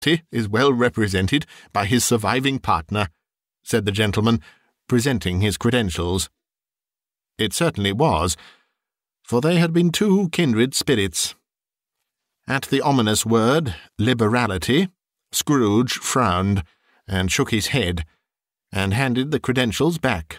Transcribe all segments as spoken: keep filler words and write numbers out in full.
liberality is well represented by his surviving partner," said the gentleman, presenting his credentials. It certainly was, for they had been two kindred spirits. At the ominous word, liberality, Scrooge frowned, and shook his head, and handed the credentials back.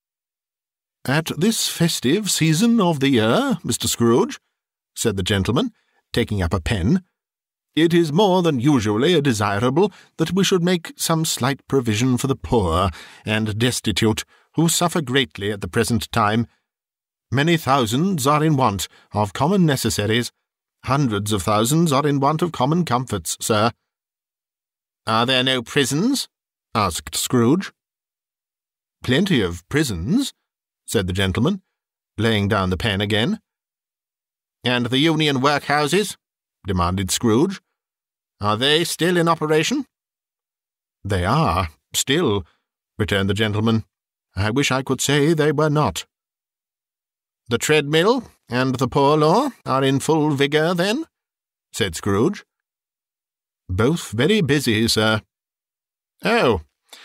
"At this festive season of the year, Mister Scrooge," said the gentleman, taking up a pen, "it is more than usually desirable that we should make some slight provision for the poor and destitute, who suffer greatly at the present time. Many thousands are in want of common necessaries. Hundreds of thousands are in want of common comforts, sir." "Are there no prisons?" asked Scrooge. "Plenty of prisons," said the gentleman, laying down the pen again. "And the Union workhouses?" demanded Scrooge. "Are they still in operation?" "They are, still," returned the gentleman. "I wish I could say they were not." "The treadmill and the poor law are in full vigour, then?" said Scrooge. "Both very busy, sir." "Oh,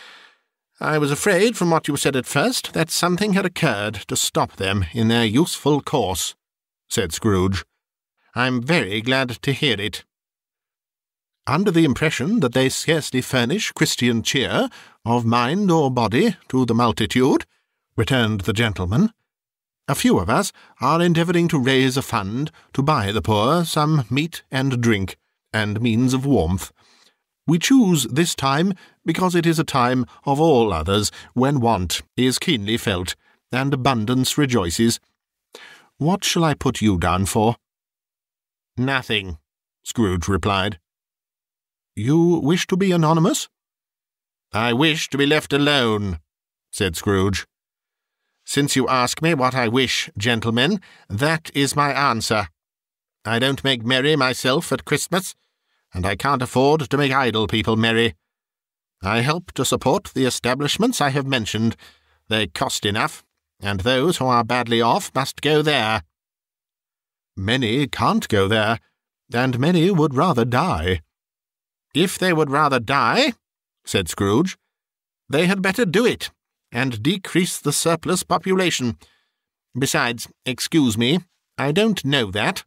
I was afraid from what you said at first that something had occurred to stop them in their useful course," said Scrooge. "I'm very glad to hear it." "Under the impression that they scarcely furnish Christian cheer, of mind or body, to the multitude," returned the gentleman, "a few of us are endeavouring to raise a fund to buy the poor some meat and drink, and means of warmth. We choose this time because it is a time of all others when want is keenly felt, and abundance rejoices. What shall I put you down for?" "Nothing," Scrooge replied. "You wish to be anonymous?" "I wish to be left alone," said Scrooge. "Since you ask me what I wish, gentlemen, that is my answer. I don't make merry myself at Christmas, and I can't afford to make idle people merry. I help to support the establishments I have mentioned. They cost enough, and those who are badly off must go there." "Many can't go there, and many would rather die." "If they would rather die," said Scrooge, "they had better do it, and decrease the surplus population. Besides, excuse me, I don't know that."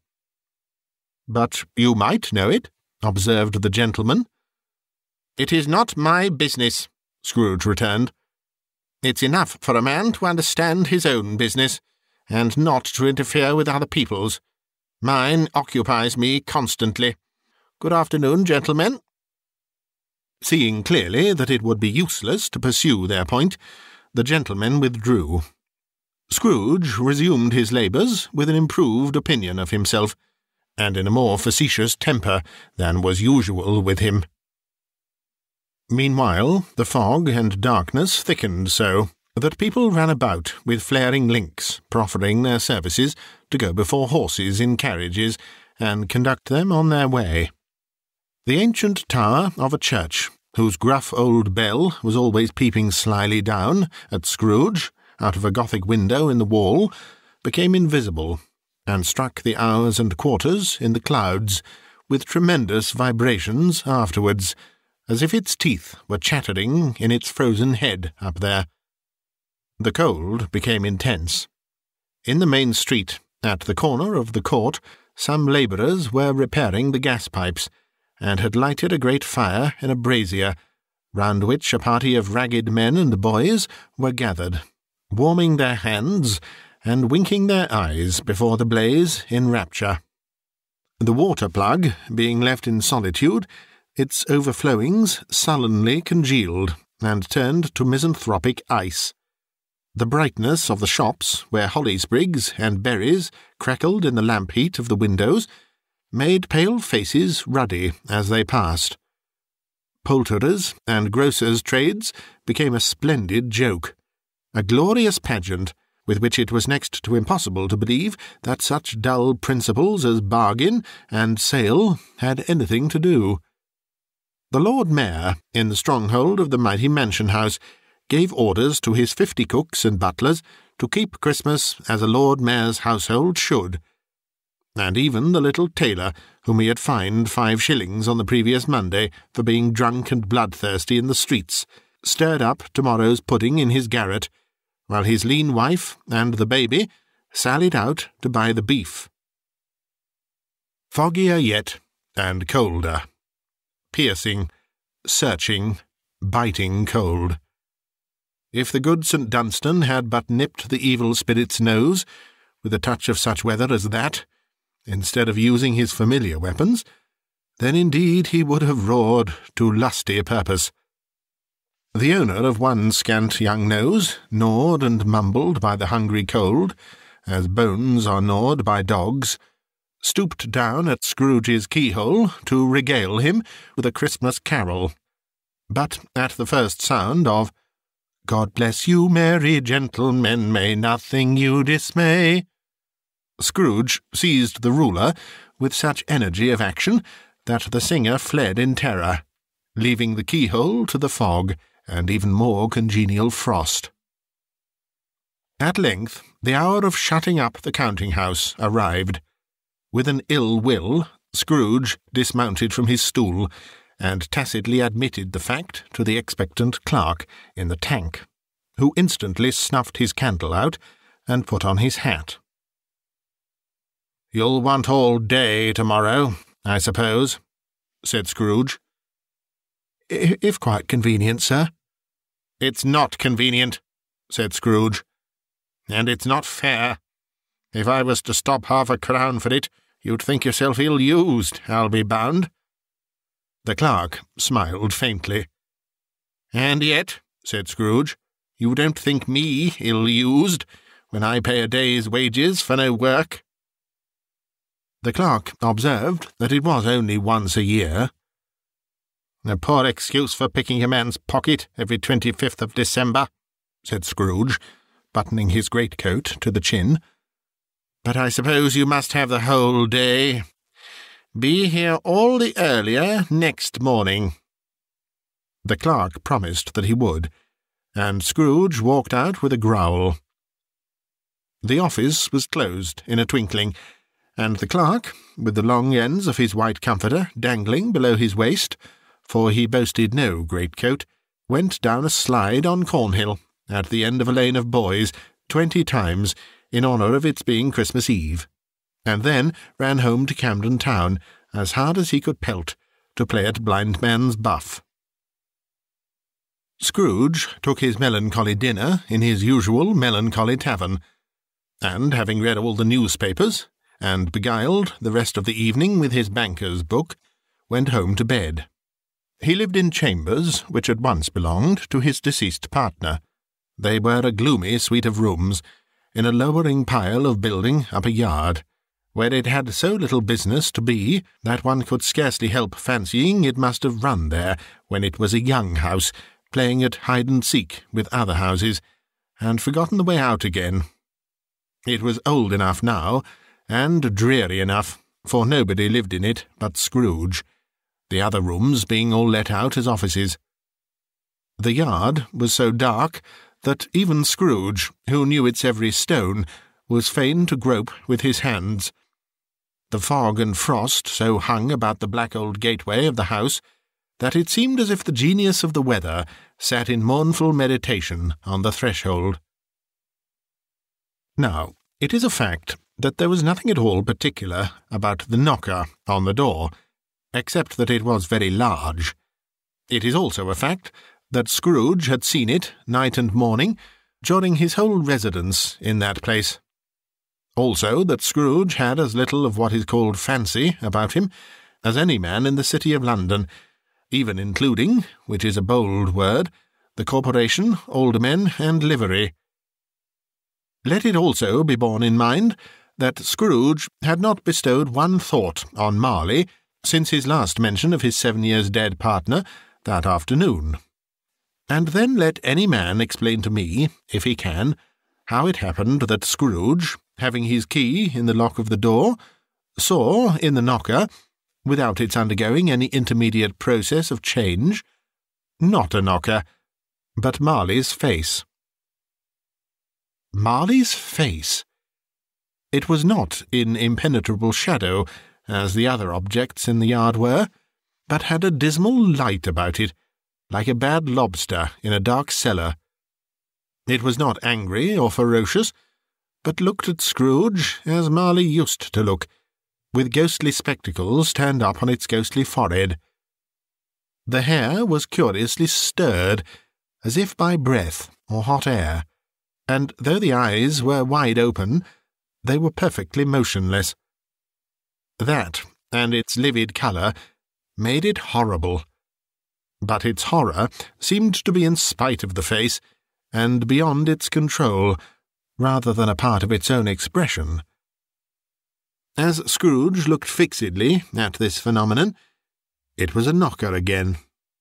"But you might know it," observed the gentleman. "It is not my business," Scrooge returned. "It's enough for a man to understand his own business, and not to interfere with other people's. Mine occupies me constantly. Good afternoon, gentlemen." Seeing clearly that it would be useless to pursue their point, the gentlemen withdrew. Scrooge resumed his labours with an improved opinion of himself, and in a more facetious temper than was usual with him. Meanwhile, the fog and darkness thickened so that people ran about with flaring links, proffering their services to go before horses in carriages and conduct them on their way. The ancient tower of a church, whose gruff old bell was always peeping slyly down at Scrooge out of a Gothic window in the wall, became invisible, and struck the hours and quarters in the clouds with tremendous vibrations afterwards, as if its teeth were chattering in its frozen head up there. The cold became intense. In the main street, at the corner of the court, some labourers were repairing the gas-pipes, and had lighted a great fire in a brazier, round which a party of ragged men and boys were gathered, warming their hands and winking their eyes before the blaze in rapture. The water-plug being left in solitude, its overflowings sullenly congealed and turned to misanthropic ice. The brightness of the shops, where holly sprigs and berries crackled in the lamp heat of the windows, made pale faces ruddy as they passed. Poulterers' and grocers' trades became a splendid joke, a glorious pageant with which it was next to impossible to believe that such dull principles as bargain and sale had anything to do. The Lord Mayor, in the stronghold of the mighty mansion house, gave orders to his fifty cooks and butlers to keep Christmas as a Lord Mayor's household should, and even the little tailor, whom he had fined five shillings on the previous Monday for being drunk and bloodthirsty in the streets, stirred up tomorrow's pudding in his garret, while his lean wife and the baby sallied out to buy the beef. Foggier yet, and colder. Piercing, searching, biting cold. If the good St Dunstan had but nipped the evil spirit's nose with a touch of such weather as that, instead of using his familiar weapons, then indeed he would have roared to lusty purpose. The owner of one scant young nose, gnawed and mumbled by the hungry cold, as bones are gnawed by dogs, stooped down at Scrooge's keyhole to regale him with a Christmas carol. But at the first sound of "God bless you, merry gentlemen, may nothing you dismay," Scrooge seized the ruler with such energy of action that the singer fled in terror, leaving the keyhole to the fog and even more congenial frost. At length the hour of shutting up the counting-house arrived. With an ill will, Scrooge dismounted from his stool and tacitly admitted the fact to the expectant clerk in the tank, who instantly snuffed his candle out and put on his hat. "You'll want all day tomorrow, I suppose," said Scrooge. "If quite convenient, sir." "It's not convenient," said Scrooge. "And it's not fair. If I was to stop half a crown for it, you'd think yourself ill-used, I'll be bound." The clerk smiled faintly. "And yet," said Scrooge, "you don't think me ill-used when I pay a day's wages for no work?" The clerk observed that it was only once a year. "A poor excuse for picking a man's pocket every twenty-fifth of December," said Scrooge, buttoning his greatcoat to the chin. "But I suppose you must have the whole day. Be here all the earlier next morning." The clerk promised that he would, and Scrooge walked out with a growl. The office was closed in a twinkling, and the clerk, with the long ends of his white comforter dangling below his waist, for he boasted no greatcoat, went down a slide on Cornhill, at the end of a lane of boys, twenty times, in honour of its being Christmas Eve, and then ran home to Camden Town, as hard as he could pelt, to play at blindman's buff. Scrooge took his melancholy dinner in his usual melancholy tavern, and, having read all the newspapers, and beguiled the rest of the evening with his banker's book, went home to bed. He lived in chambers which had once belonged to his deceased partner. They were a gloomy suite of rooms, in a lowering pile of building up a yard, where it had so little business to be that one could scarcely help fancying it must have run there when it was a young house, playing at hide-and-seek with other houses, and forgotten the way out again. It was old enough now, and dreary enough, for nobody lived in it but Scrooge, the other rooms being all let out as offices. The yard was so dark that even Scrooge, who knew its every stone, was fain to grope with his hands. The fog and frost so hung about the black old gateway of the house that it seemed as if the genius of the weather sat in mournful meditation on the threshold. Now, it is a fact that there was nothing at all particular about the knocker on the door, except that it was very large. It is also a fact that Scrooge had seen it night and morning during his whole residence in that place. Also that Scrooge had as little of what is called fancy about him as any man in the city of London, even including, which is a bold word, the corporation, aldermen, and livery. Let it also be borne in mind that Scrooge had not bestowed one thought on Marley since his last mention of his seven years dead partner that afternoon. And then let any man explain to me, if he can, how it happened that Scrooge, having his key in the lock of the door, saw in the knocker, without its undergoing any intermediate process of change, not a knocker, but Marley's face. Marley's face! It was not in impenetrable shadow, as the other objects in the yard were, but had a dismal light about it, like a bad lobster in a dark cellar. It was not angry or ferocious, but looked at Scrooge as Marley used to look, with ghostly spectacles turned up on its ghostly forehead. The hair was curiously stirred, as if by breath or hot air, and though the eyes were wide open, they were perfectly motionless. That, and its livid colour, made it horrible. But its horror seemed to be in spite of the face, and beyond its control, rather than a part of its own expression. As Scrooge looked fixedly at this phenomenon, it was a knocker again.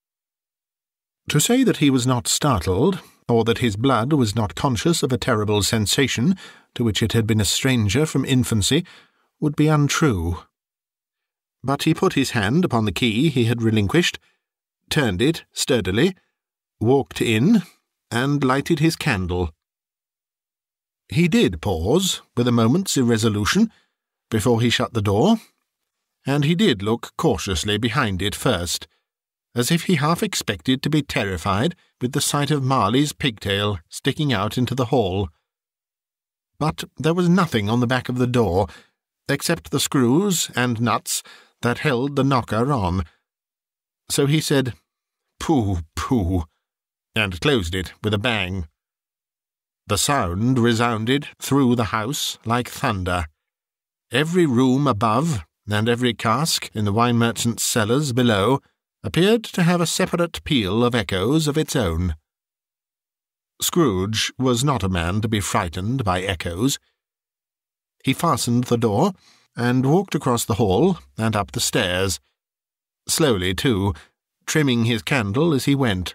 To say that he was not startled, or that his blood was not conscious of a terrible sensation to which it had been a stranger from infancy, would be untrue. But he put his hand upon the key he had relinquished, turned it sturdily, walked in, and lighted his candle. He did pause, with a moment's irresolution, before he shut the door, and he did look cautiously behind it first, as if he half expected to be terrified with the sight of Marley's pigtail sticking out into the hall. But there was nothing on the back of the door, except the screws and nuts that held the knocker on. So he said, "Pooh, pooh," and closed it with a bang. The sound resounded through the house like thunder. Every room above, and every cask in the wine merchant's cellars below, appeared to have a separate peal of echoes of its own. Scrooge was not a man to be frightened by echoes. He fastened the door, and walked across the hall and up the stairs, slowly too, trimming his candle as he went.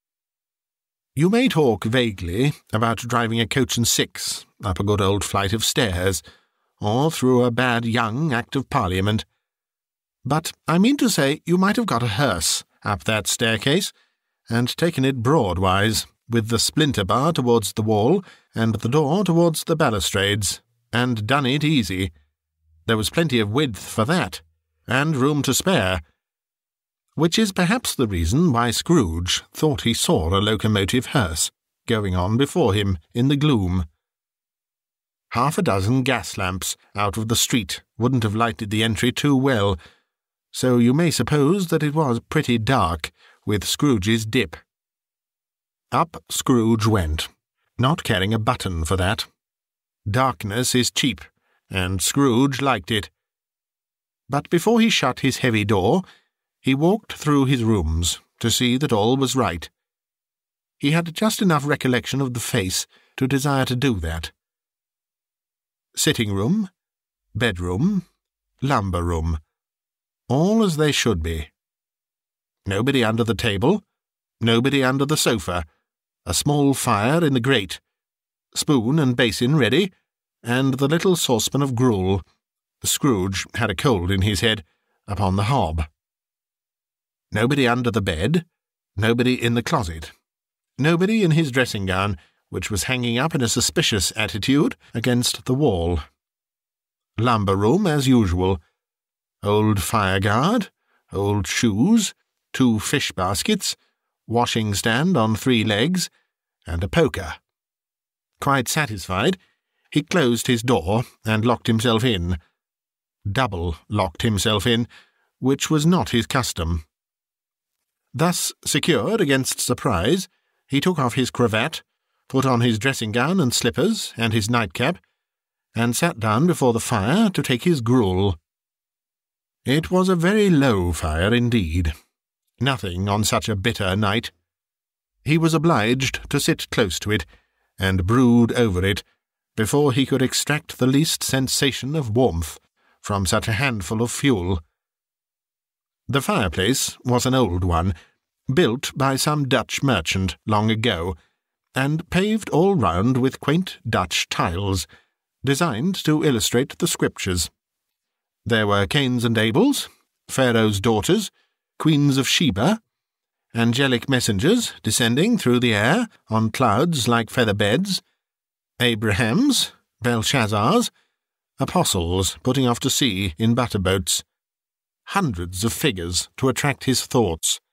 You may talk vaguely about driving a coach and six up a good old flight of stairs, or through a bad young Act of Parliament, but I mean to say you might have got a hearse up that staircase, and taken it broadwise, with the splinter bar towards the wall, and the door towards the balustrades, and done it easy. There was plenty of width for that, and room to spare, which is perhaps the reason why Scrooge thought he saw a locomotive hearse going on before him in the gloom. Half a dozen gas lamps out of the street wouldn't have lighted the entry too well, so you may suppose that it was pretty dark with Scrooge's dip. Up Scrooge went, not caring a button for that. Darkness is cheap, and Scrooge liked it. But before he shut his heavy door, he walked through his rooms to see that all was right. He had just enough recollection of the face to desire to do that. Sitting-room, bedroom, lumber-room, all as they should be. Nobody under the table, nobody under the sofa, a small fire in the grate, spoon and basin ready, and the little saucepan of gruel. Scrooge had a cold in his head, upon the hob. Nobody under the bed, nobody in the closet, nobody in his dressing-gown, which was hanging up in a suspicious attitude against the wall. Lumber-room as usual. Old fire-guard, old shoes, two fish-baskets, washing-stand on three legs, and a poker. Quite satisfied, he closed his door and locked himself in. Double locked himself in, which was not his custom. Thus secured against surprise, he took off his cravat, put on his dressing-gown and slippers and his nightcap, and sat down before the fire to take his gruel. It was a very low fire indeed. Nothing on such a bitter night. He was obliged to sit close to it, and brood over it, before he could extract the least sensation of warmth from such a handful of fuel. The fireplace was an old one, built by some Dutch merchant long ago, and paved all round with quaint Dutch tiles, designed to illustrate the Scriptures. There were Cains and Abels, Pharaoh's daughters, Queens of Sheba, angelic messengers descending through the air on clouds like feather beds, Abrahams, Belshazzars, apostles putting off to sea in butter-boats, hundreds of figures to attract his thoughts,